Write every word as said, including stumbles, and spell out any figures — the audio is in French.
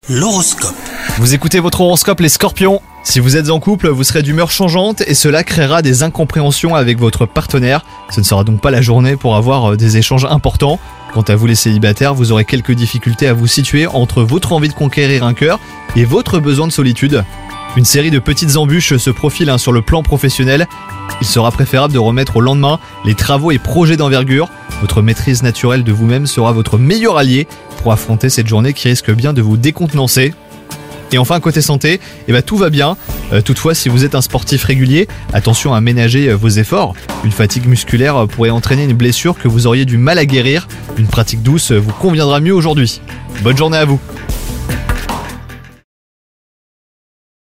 L'horoscope. Vous écoutez votre horoscope les scorpions. Si vous êtes en couple, vous serez d'humeur changeante et cela créera des incompréhensions avec votre partenaire. Ce ne sera donc pas la journée pour avoir des échanges importants. Quant à vous les célibataires, vous aurez quelques difficultés à vous situer entre votre envie de conquérir un cœur et votre besoin de solitude. Une série de petites embûches se profile hein, sur le plan professionnel. Il sera préférable de remettre au lendemain les travaux et projets d'envergure. Votre maîtrise naturelle de vous-même sera votre meilleur allié pour affronter cette journée qui risque bien de vous décontenancer. Et enfin, côté santé, eh ben, tout va bien. Euh, toutefois, si vous êtes un sportif régulier, attention à ménager vos efforts. Une fatigue musculaire pourrait entraîner une blessure que vous auriez du mal à guérir. Une pratique douce vous conviendra mieux aujourd'hui. Bonne journée à vous.